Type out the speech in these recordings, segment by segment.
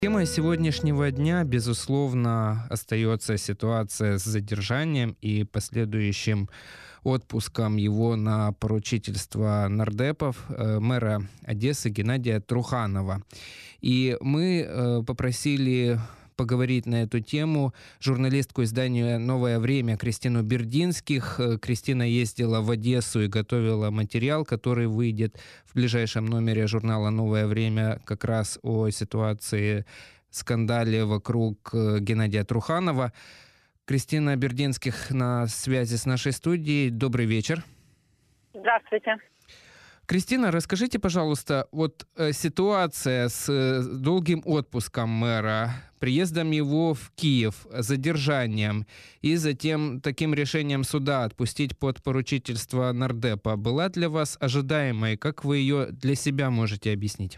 Темой сегодняшнего дня, безусловно, остается ситуация с задержанием и последующим отпуском его на поручительство нардепов мэра Одессы Геннадия Труханова. И мы попросили поговорить на эту тему журналистку издания «Новое время» Кристину Бердинских. Кристина ездила в Одессу и готовила материал, который выйдет в ближайшем номере журнала «Новое время» как раз о ситуации, скандале вокруг Геннадия Труханова. Кристина Бердинских на связи с нашей студией. Добрый вечер. Здравствуйте. Кристина, расскажите, пожалуйста, ситуация с долгим отпуском мэра, приездом его в Киев, задержанием и затем таким решением суда отпустить под поручительство нардепа была для вас ожидаемой? Как вы ее для себя можете объяснить?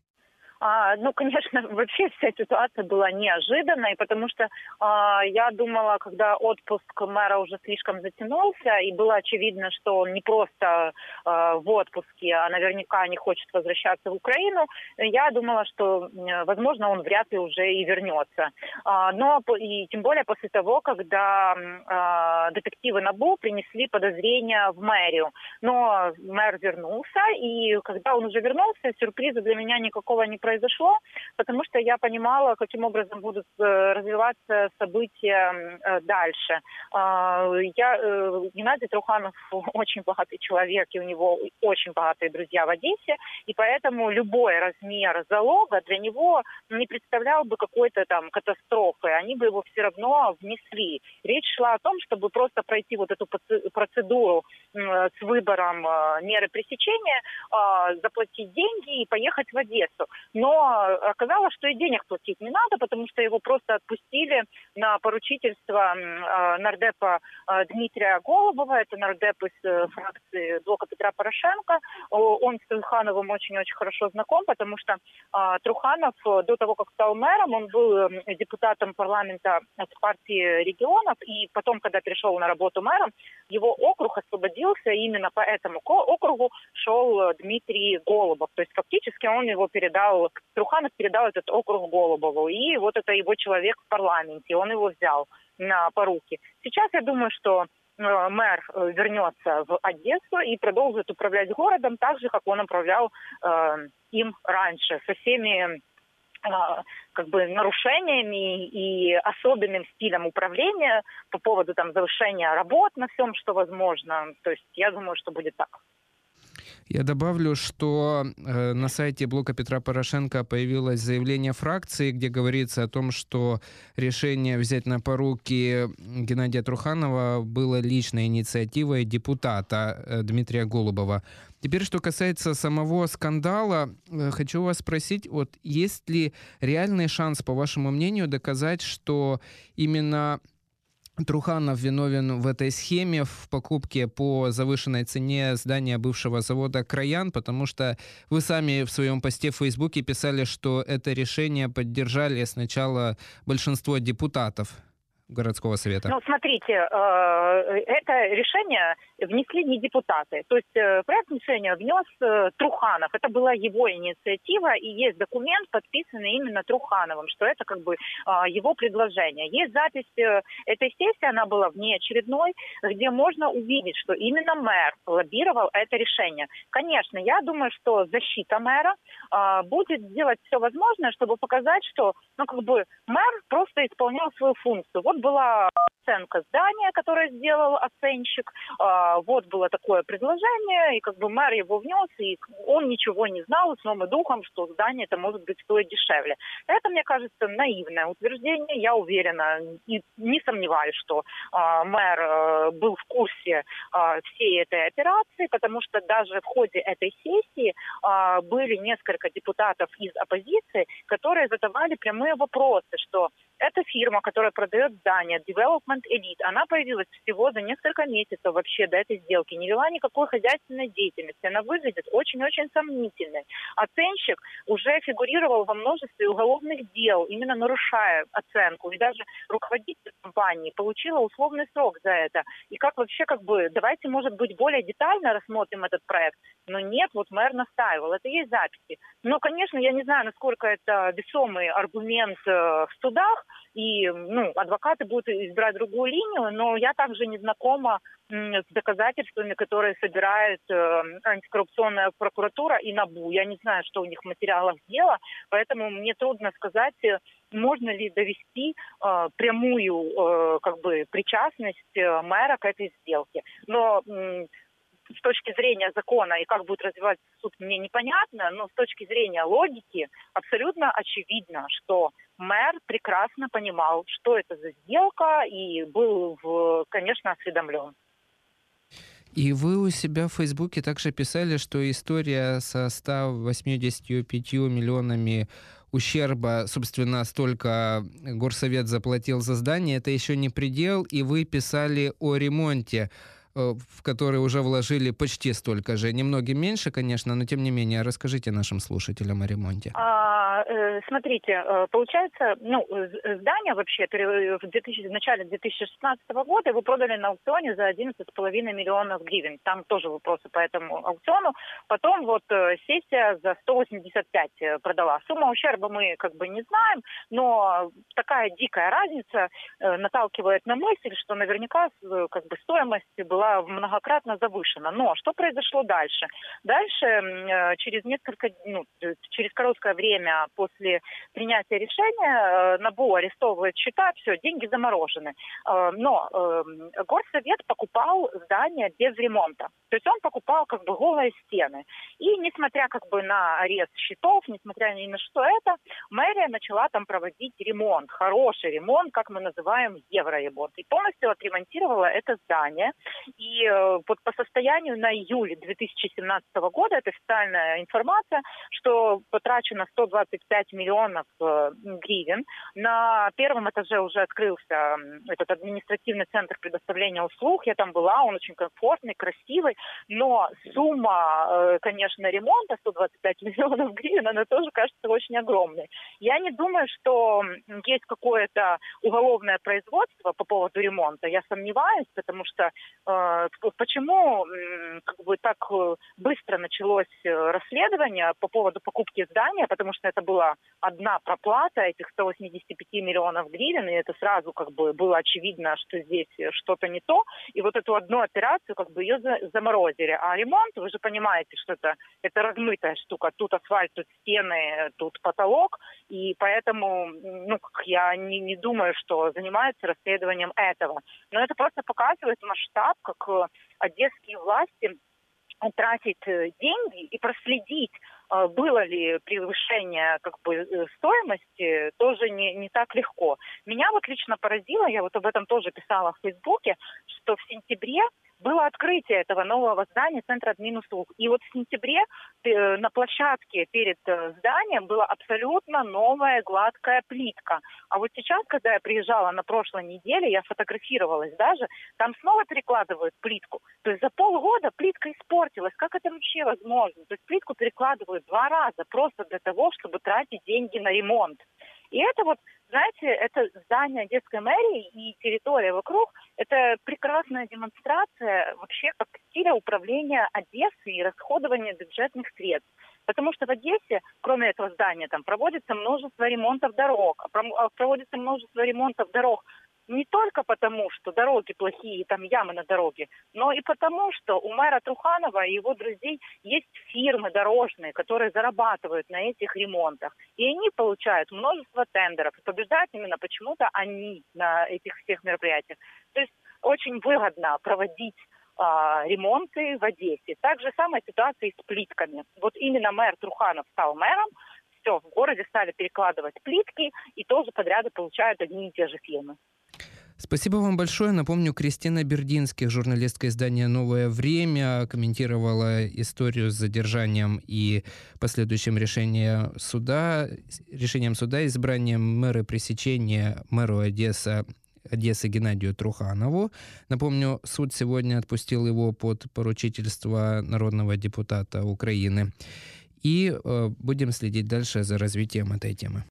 Конечно, вообще вся ситуация была неожиданной, потому что я думала, когда отпуск мэра уже слишком затянулся, и было очевидно, что он не просто в отпуске, а наверняка не хочет возвращаться в Украину, я думала, что, возможно, он вряд ли уже и вернется. Но и тем более после того, когда детективы НАБУ принесли подозрения в мэрию. Но мэр вернулся, и когда он уже вернулся, сюрприза для меня никакого не произошло, потому что я понимала, каким образом будут развиваться события дальше. Геннадий Труханов очень богатый человек, и у него очень богатые друзья в Одессе, и поэтому любой размер залога для него не представлял бы какой-то там катастрофы. Они бы его все равно внесли. Речь шла о том, чтобы просто пройти вот эту процедуру с выбором меры пресечения, заплатить деньги и поехать в Одессу. Но оказалось, что и денег платить не надо, потому что его просто отпустили на поручительство нардепа Дмитрия Голубова. Это нардеп из фракции Блока Петра Порошенко. Он с Трухановым очень-очень хорошо знаком, потому что Труханов до того, как стал мэром, он был депутатом парламента от партии регионов, и потом, когда перешел на работу мэром, его округ освободился, и именно по этому округу шел Дмитрий Голубов. То есть фактически он его передал, Труханов передал этот округ Голубову, и вот это его человек в парламенте, он его взял на поруки. Сейчас я думаю, что мэр вернется в Одессу и продолжит управлять городом так же, как он управлял им раньше, со всеми нарушениями и особенным стилем управления по поводу завышения работ на всем, что возможно. То есть я думаю, что будет так. Я добавлю, что на сайте Блока Петра Порошенко появилось заявление фракции, где говорится о том, что решение взять на поруки Геннадия Труханова было личной инициативой депутата Дмитрия Голубова. Теперь, что касается самого скандала, хочу вас спросить, есть ли реальный шанс, по вашему мнению, доказать, что именно Труханов виновен в этой схеме, в покупке по завышенной цене здания бывшего завода «Краян», потому что вы сами в своем посте в Фейсбуке писали, что это решение поддержали сначала большинство депутатов городского совета. Смотрите, это решение внесли не депутаты. То есть проект решения внес Труханов. Это была его инициатива, и есть документ, подписанный именно Трухановым, что это его предложение. Есть запись этой сессии, она была внеочередной, где можно увидеть, что именно мэр лоббировал это решение. Конечно, я думаю, что защита мэра будет делать все возможное, чтобы показать, что мэр просто исполнял свою функцию. Была оценка здания, которое сделал оценщик. Вот было такое предложение, и мэр его внес, и он ничего не знал сном и духом, что здание это может быть стоить дешевле. Это, мне кажется, наивное утверждение. Я уверена и не сомневаюсь, что мэр был в курсе всей этой операции, потому что даже в ходе этой сессии были несколько депутатов из оппозиции, которые задавали прямые вопросы, что эта фирма, которая продает здание, Development Elite, она появилась всего за несколько месяцев вообще до этой сделки, не вела никакой хозяйственной деятельности, она выглядит очень-очень сомнительной. Оценщик уже фигурировал во множестве уголовных дел, именно нарушая оценку, и даже руководитель компании получила условный срок за это. И как вообще, давайте, может быть, более детально рассмотрим этот проект. Но нет, вот мэр настаивал, это есть записи. Но, конечно, я не знаю, насколько это весомый аргумент в судах, и адвокаты будут избирать другую линию, но я также не знакома с доказательствами, которые собирает антикоррупционная прокуратура и НАБУ. Я не знаю, что у них в материалах дела, поэтому мне трудно сказать, можно ли довести прямую причастность мэра к этой сделке. Но с точки зрения закона и как будет развиваться суд, мне непонятно, но с точки зрения логики абсолютно очевидно, что мэр прекрасно понимал, что это за сделка, и был, конечно, осведомлен. И вы у себя в Фейсбуке также писали, что история со 185 миллионами ущерба, собственно, столько горсовет заплатил за здание, это еще не предел, и вы писали о ремонте, в который уже вложили почти столько же. Немногим меньше, конечно, но тем не менее. Расскажите нашим слушателям о ремонте. Смотрите, получается, здание вообще в начале 2016 года его продали на аукционе за 11,5 миллионов гривен. Там тоже вопросы по этому аукциону. Потом сессия за 185 продала. Сумма ущерба мы не знаем, но такая дикая разница наталкивает на мысль, что наверняка стоимость была многократно завышена. Но что произошло дальше? Дальше через короткое время после принятия решения НАБУ арестовывает счета, все, деньги заморожены. Но горсовет покупал здание без ремонта. То есть он покупал голые стены. И несмотря на арест счетов, несмотря ни на что это, мэрия начала там проводить ремонт, хороший ремонт, как мы называем евроремонт. И полностью отремонтировала это здание. И по состоянию на июль 2017 года, это официальная информация, что потрачено 125 миллионов гривен. На первом этаже уже открылся этот административный центр предоставления услуг. Я там была, он очень комфортный, красивый. Но сумма, конечно, ремонта 125 миллионов гривен, она тоже кажется очень огромной. Я не думаю, что есть какое-то уголовное производство по поводу ремонта. Я сомневаюсь, потому что почему так быстро началось расследование по поводу покупки здания, потому что это была одна проплата этих 185 миллионов гривен, и это сразу было очевидно, что здесь что-то не то. И вот эту одну операцию ее заморозили. А ремонт, вы же понимаете, что это размытая штука. Тут асфальт, тут стены, тут потолок. И поэтому я не думаю, что занимаются расследованием этого. Но это просто показывает масштаб, как одесские власти тратят деньги и проследить, было ли превышение стоимости, тоже не так легко. Меня лично поразило, я об этом тоже писала в Фейсбуке, что в сентябре было открытие этого нового здания Центра админуслуг. И в сентябре на площадке перед зданием была абсолютно новая гладкая плитка. А сейчас, когда я приезжала на прошлой неделе, я фотографировалась даже, там снова перекладывают плитку. То есть за полгода плитка испортилась. Как это вообще возможно? То есть плитку перекладывают 2 раза просто для того, чтобы тратить деньги на ремонт. И это знаете, это здание Одесской мэрии и территория вокруг, это прекрасная демонстрация вообще стиля управления Одессой и расходования бюджетных средств. Потому что в Одессе, кроме этого здания, там проводится множество ремонтов дорог. Проводится множество ремонтов дорог не только потому, что дороги плохие, там ямы на дороге, но и потому, что у мэра Труханова и его друзей есть фирмы дорожные, которые зарабатывают на этих ремонтах. И они получают множество тендеров. И побеждают именно почему-то они на этих всех мероприятиях. То есть очень выгодно проводить ремонты в Одессе. Так же самая ситуация и с плитками. Именно мэр Труханов стал мэром, все, в городе стали перекладывать плитки, и тоже подряды получают одни и те же фирмы. Спасибо вам большое. Напомню, Кристина Бердинских, журналистка издания «Новое время», комментировала историю с задержанием и последующим решением суда избранием мэра пресечения мэру Одессы Геннадию Труханову. Напомню, суд сегодня отпустил его под поручительство народного депутата Украины. И будем следить дальше за развитием этой темы.